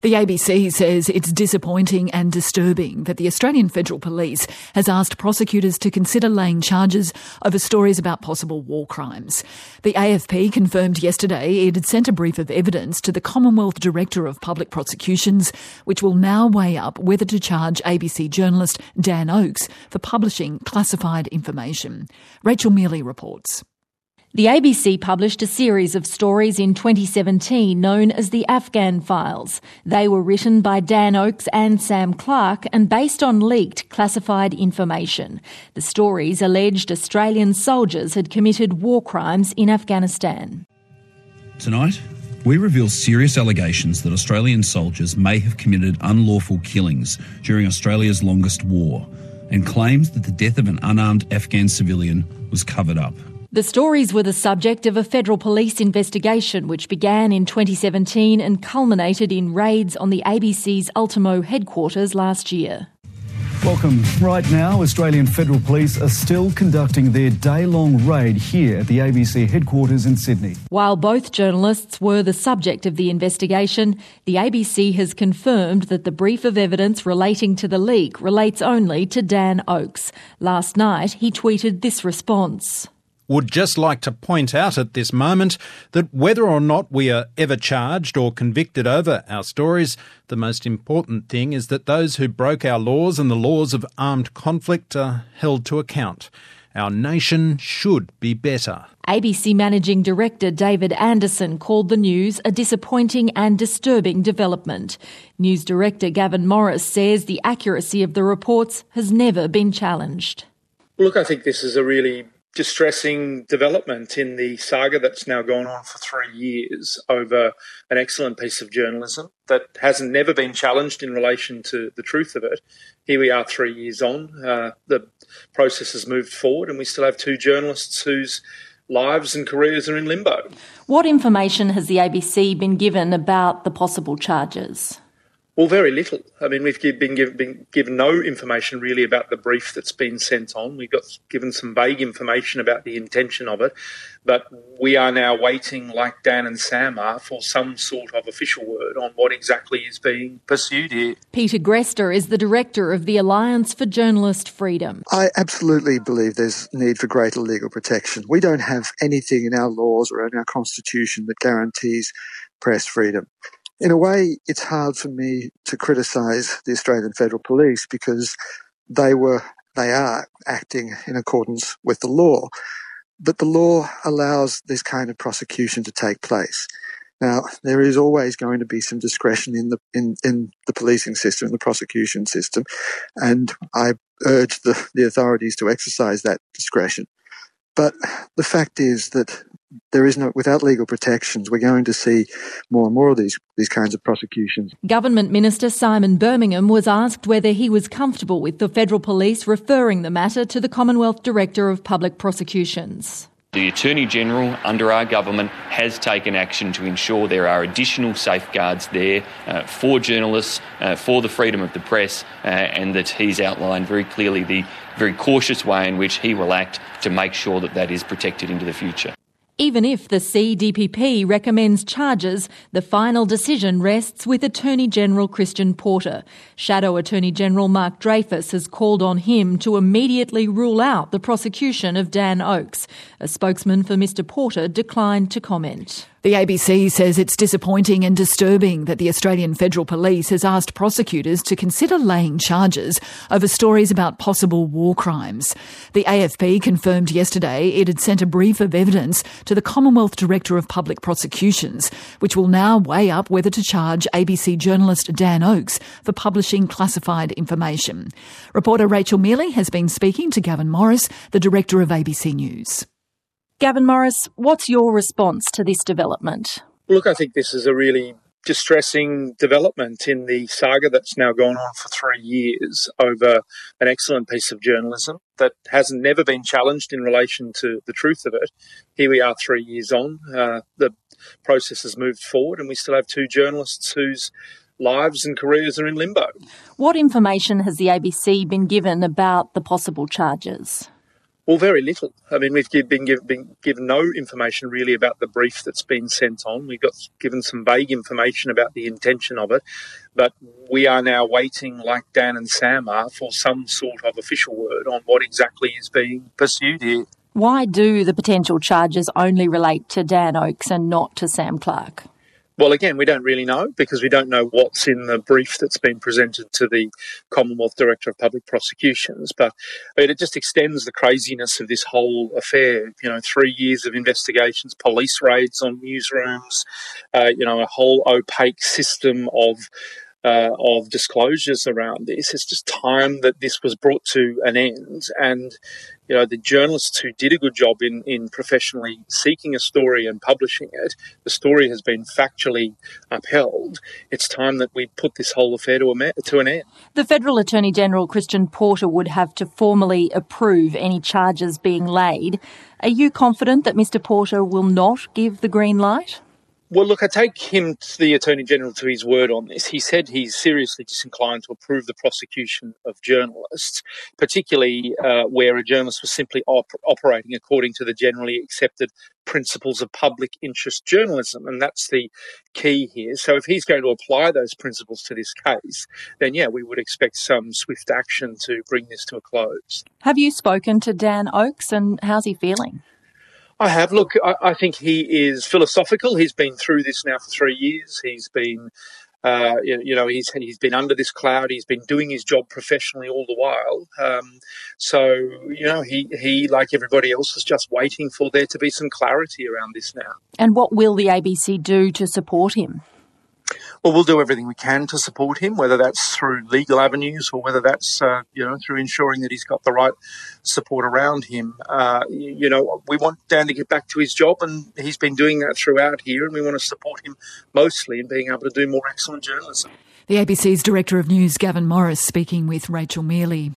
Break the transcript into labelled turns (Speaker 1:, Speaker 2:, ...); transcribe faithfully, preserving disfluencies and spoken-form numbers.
Speaker 1: The A B C says it's disappointing and disturbing that the Australian Federal Police has asked prosecutors to consider laying charges over stories about possible war crimes. The A F P confirmed yesterday it had sent a brief of evidence to the Commonwealth Director of Public Prosecutions, which will now weigh up whether to charge A B C journalist Dan Oakes for publishing classified information. Rachel Mealy reports.
Speaker 2: The A B C published a series of stories in twenty seventeen known as the Afghan Files. They were written by Dan Oakes and Sam Clark and based on leaked classified information. The stories alleged Australian soldiers had committed war crimes in Afghanistan.
Speaker 3: Tonight, we reveal serious allegations that Australian soldiers may have committed unlawful killings during Australia's longest war and claims that the death of an unarmed Afghan civilian was covered up.
Speaker 2: The stories were the subject of a federal police investigation which began in twenty seventeen and culminated in raids on the A B C's Ultimo headquarters last year.
Speaker 4: Welcome. Right now, Australian Federal Police are still conducting their day-long raid here at the A B C headquarters in Sydney.
Speaker 2: While both journalists were the subject of the investigation, the A B C has confirmed that the brief of evidence relating to the leak relates only to Dan Oakes. Last night, he tweeted this response.
Speaker 5: Would just like to point out at this moment that whether or not we are ever charged or convicted over our stories, the most important thing is that those who broke our laws and the laws of armed conflict are held to account. Our nation should be better.
Speaker 2: A B C Managing Director David Anderson called the news a disappointing and disturbing development. News Director Gavin Morris says the accuracy of the reports has never been challenged.
Speaker 6: Look, I think this is a really distressing development in the saga that's now gone on for three years over an excellent piece of journalism that hasn't never been challenged in relation to the truth of it. Here we are three years on. Uh, the process has moved forward and we still have two journalists whose lives and careers are in limbo.
Speaker 2: What information has the A B C been given about the possible charges?
Speaker 6: Well, very little. I mean, we've been given, been given no information really about the brief that's been sent on. We got given some vague information about the intention of it, but we are now waiting, like Dan and Sam are, for some sort of official word on what exactly is being pursued here.
Speaker 2: Peter Grester is the director of the Alliance for Journalist Freedom.
Speaker 7: I absolutely believe there's need for greater legal protection. We don't have anything in our laws or in our constitution that guarantees press freedom. In a way, it's hard for me to criticise the Australian Federal Police because they were, they are acting in accordance with the law. But the law allows this kind of prosecution to take place. Now, there is always going to be some discretion in the in, in the policing system, in the prosecution system, and I urge the, the authorities to exercise that discretion. But the fact is that there is no, without legal protections, we're going to see more and more of these, these kinds of prosecutions.
Speaker 2: Government Minister Simon Birmingham was asked whether he was comfortable with the Federal Police referring the matter to the Commonwealth Director of Public Prosecutions.
Speaker 8: The Attorney-General under our government has taken action to ensure there are additional safeguards there uh, for journalists, uh, for the freedom of the press, uh, and that he's outlined very clearly the very cautious way in which he will act to make sure that that is protected into the future.
Speaker 2: Even if the C D P P recommends charges, the final decision rests with Attorney-General Christian Porter. Shadow Attorney-General Mark Dreyfus has called on him to immediately rule out the prosecution of Dan Oakes. A spokesman for Mr Porter declined to comment.
Speaker 1: The A B C says it's disappointing and disturbing that the Australian Federal Police has asked prosecutors to consider laying charges over stories about possible war crimes. The A F P confirmed yesterday it had sent a brief of evidence to the Commonwealth Director of Public Prosecutions, which will now weigh up whether to charge A B C journalist Dan Oakes for publishing classified information. Reporter Rachel Mealy has been speaking to Gavin Morris, the Director of A B C News.
Speaker 2: Gavin Morris, what's your response to this development?
Speaker 6: Look, I think this is a really distressing development in the saga that's now gone on for three years over an excellent piece of journalism that hasn't never been challenged in relation to the truth of it. Here we are three years on. Uh, the process has moved forward and we still have two journalists whose lives and careers are in limbo.
Speaker 2: What information has the A B C been given about the possible charges?
Speaker 6: Well, very little. I mean, we've been, give, been given no information really about the brief that's been sent on. We've got given some vague information about the intention of it, but we are now waiting, like Dan and Sam are, for some sort of official word on what exactly is being pursued here.
Speaker 2: Why do the potential charges only relate to Dan Oakes and not to Sam Clark?
Speaker 6: Well, again, we don't really know because we don't know what's in the brief that's been presented to the Commonwealth Director of Public Prosecutions. But it just extends the craziness of this whole affair. You know, three years of investigations, police raids on newsrooms, uh, you know, a whole opaque system of Uh, of disclosures around this. It's just time that this was brought to an end. And, you know, the journalists who did a good job in, in professionally seeking a story and publishing it, the story has been factually upheld. It's time that we put this whole affair to, a, to an end.
Speaker 2: The Federal Attorney General, Christian Porter, would have to formally approve any charges being laid. Are you confident that Mister Porter will not give the green light?
Speaker 6: Well, look, I take him, the Attorney-General, to his word on this. He said he's seriously disinclined to approve the prosecution of journalists, particularly uh, where a journalist was simply op- operating according to the generally accepted principles of public interest journalism, and that's the key here. So if he's going to apply those principles to this case, then, yeah, we would expect some swift action to bring this to a close.
Speaker 2: Have you spoken to Dan Oakes, and how's he feeling?
Speaker 6: I have. Look, I, I think he is philosophical. He's been through this now for three years. He's been, uh, you, you know, he's he's been under this cloud. He's been doing his job professionally all the while. Um, so, you know, he, he, like everybody else, is just waiting for there to be some clarity around this now.
Speaker 2: And what will the A B C do to support him?
Speaker 6: Well, we'll do everything we can to support him, whether that's through legal avenues or whether that's, uh, you know, through ensuring that he's got the right support around him. Uh, you, you know, we want Dan to get back to his job, and he's been doing that throughout here, and we want to support him mostly in being able to do more excellent journalism.
Speaker 1: The A B C's Director of News, Gavin Morris, speaking with Rachel Mealy.